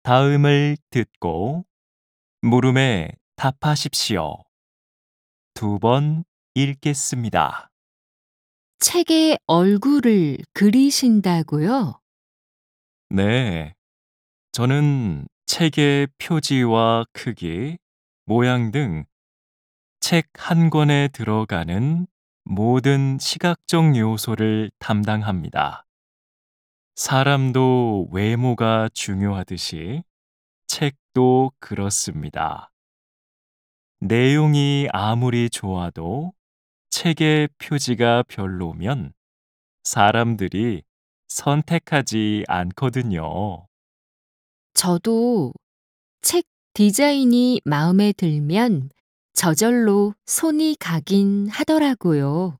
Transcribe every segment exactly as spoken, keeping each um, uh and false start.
다음을 듣고 물음에 답하십시오. 두 번 읽겠습니다. 책에 얼굴을 그리신다고요? 네, 저는 책의 표지와 크기, 모양 등 책 한 권에 들어가는 모든 시각적 요소를 담당합니다. 사람도 외모가 중요하듯이 책도 그렇습니다. 내용이 아무리 좋아도 책의 표지가 별로면 사람들이 선택하지 않거든요. 저도 책 디자인이 마음에 들면 저절로 손이 가긴 하더라고요.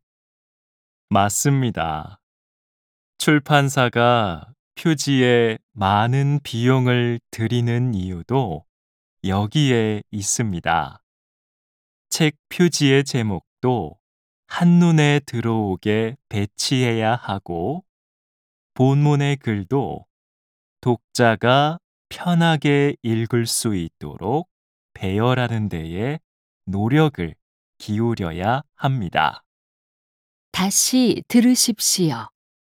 맞습니다. 출판사가 표지에 많은 비용을 들이는 이유도 여기에 있습니다. 책 표지의 제목도 한눈에 들어오게 배치해야 하고, 본문의 글도 독자가 편하게 읽을 수 있도록 배열하는 데에 노력을 기울여야 합니다. 다시 들으십시오.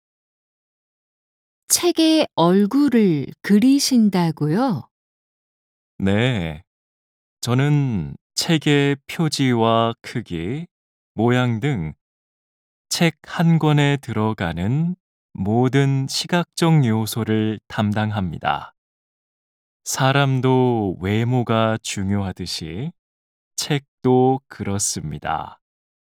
책에 얼굴을 그리신다고요? 네, 저는 책의 표지와 크기, 모양 등 책 한 권에 들어가는 모든 시각적 요소를 담당합니다. 사람도 외모가 중요하듯이 책도 그렇습니다.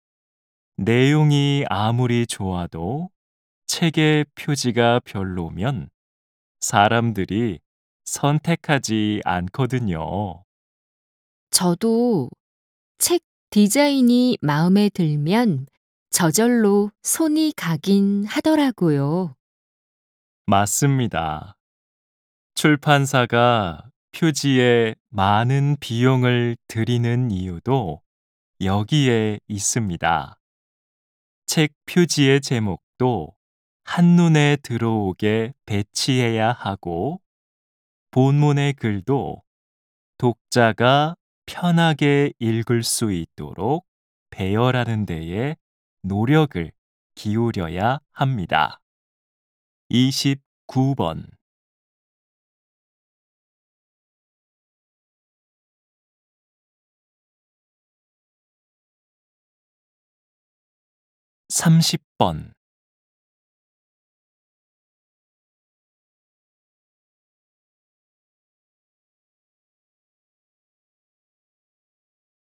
내용이 아무리 좋아도 책의 표지가 별로면 사람들이 선택하지 않거든요. 저도 책 디자인이 마음에 들면 저절로 손이 가긴 하더라고요. 맞습니다. 출판사가 표지에 많은 비용을 들이는 이유도 여기에 있습니다. 책 표지의 제목도 한눈에 들어오게 배치해야 하고, 본문의 글도 독자가 편하게 읽을 수 있도록 배열하는 데에 노력을 기울여야 합니다. 이십구 번, 삼십 번,